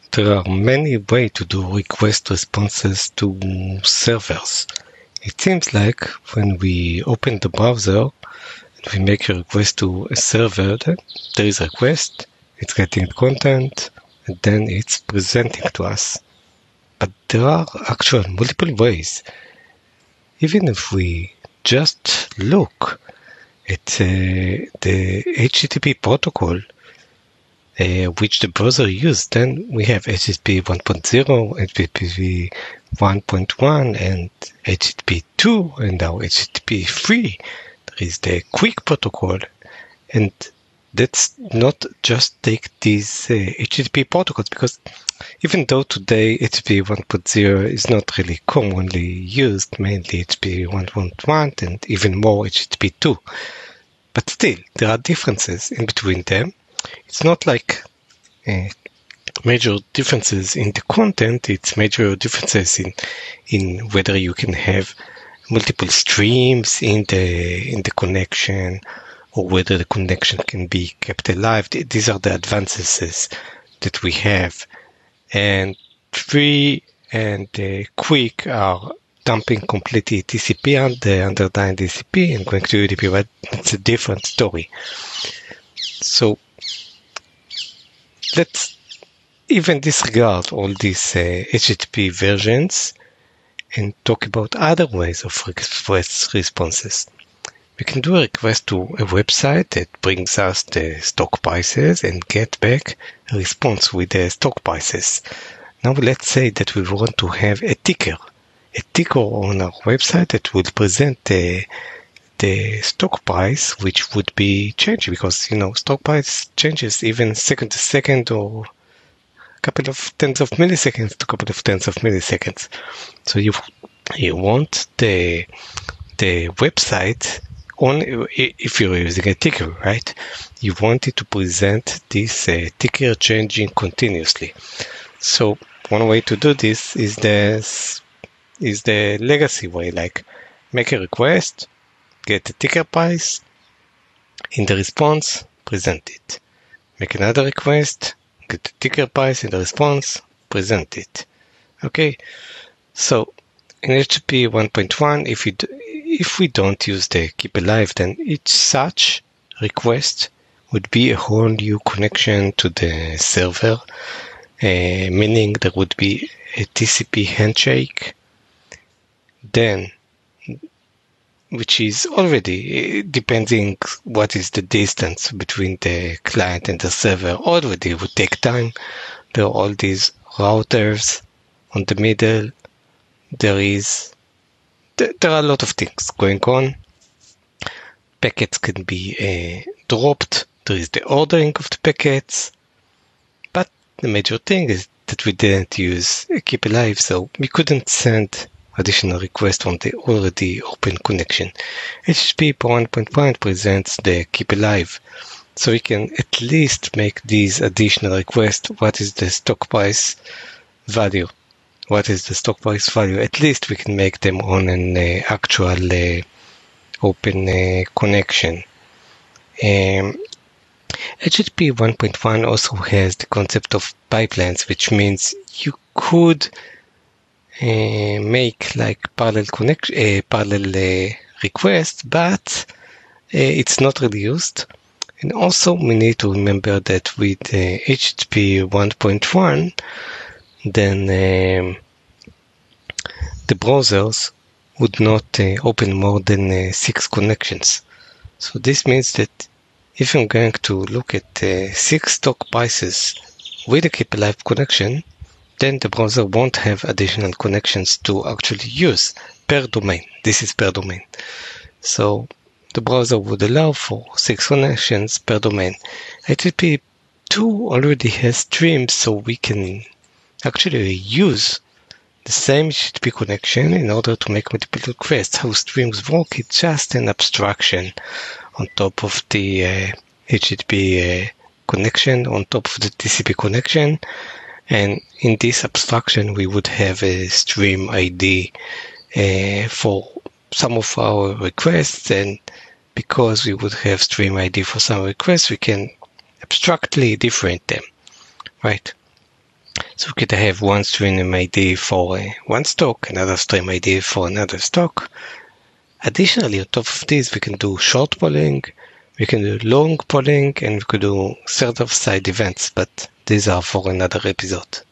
There are many ways to do request responses to servers. It seems like when we open the browser and we make a request to a server, there is a request, it's getting content, and then it's presenting to us. But there are actually multiple ways. Even if we just look at the HTTP protocol which the browser used, then we have HTTP 1.0, HTTP 1.1, and HTTP 2, and now HTTP 3. There is the QUIC protocol, and let's not just take these HTTP protocols, because even though today HTTP 1.0 is not really commonly used, mainly HTTP 1.1 and even more HTTP 2, but still there are differences in between them. It's not like major differences in the content, it's major differences in whether you can have multiple streams in the connection, or whether the connection can be kept alive. These are the advances that we have. And Free and QUIC are dumping completely TCP under DCP and going to UDP, but it's a different story. So let's even disregard all these HTTP versions and talk about other ways of request responses. We can do a request to a website that brings us the stock prices and get back a response with the stock prices. Now let's say that we want to have a ticker on our website that will present the stock price, which would be changed because, stock price changes even second to second, or a couple of tens of milliseconds to a couple of tens of milliseconds. So you want the website, if you're using a ticker, right? You want it to present this ticker changing continuously. So one way to do this is the legacy way, like make a request, get the ticker price, in the response, present it. Make another request, get the ticker price, in the response, present it. Okay, so in HTTP 1.1, if we don't use the keep alive, then each such request would be a whole new connection to the server, meaning there would be a TCP handshake, then which is already, depending what is the distance between the client and the server, already would take time. There are all these routers on the middle. There are a lot of things going on. Packets can be dropped. There is the ordering of the packets. But the major thing is that we didn't use keep alive, so we couldn't send additional request from the already open connection. HTTP 1.1 presents the keep alive, so we can at least make these additional requests. What is the stock price value? What is the stock price value? At least we can make them on an actual open connection. HTTP 1.1 also has the concept of pipelines, which means you could make like parallel requests, but it's not really used. And also we need to remember that with HTTP 1.1, then the browsers would not open more than 6 connections. So this means that if I'm going to look at 6 stock prices with a keep alive connection, then the browser won't have additional connections to actually use per domain. This is per domain. So the browser would allow for 6 connections per domain. HTTP 2 already has streams, so we can actually use the same HTTP connection in order to make multiple requests. How streams work, it's just an abstraction on top of the HTTP connection, on top of the TCP connection. And in this abstraction, we would have a stream ID for some of our requests. And because we would have stream ID for some requests, we can abstractly differentiate them, right? So we could have one stream ID for one stock, another stream ID for another stock. Additionally, on top of this, we can do short polling, we can do long polling, and we could do sort of side events, but these are for another episode.